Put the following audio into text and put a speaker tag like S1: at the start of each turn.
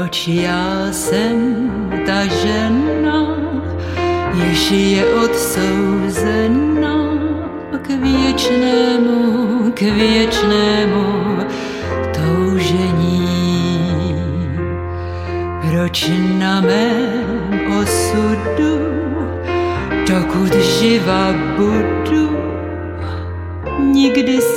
S1: Proč já jsem ta žena, jež je odsouzena k věčnému toužení? Proč na mém osudu, dokud živa budu, nikdy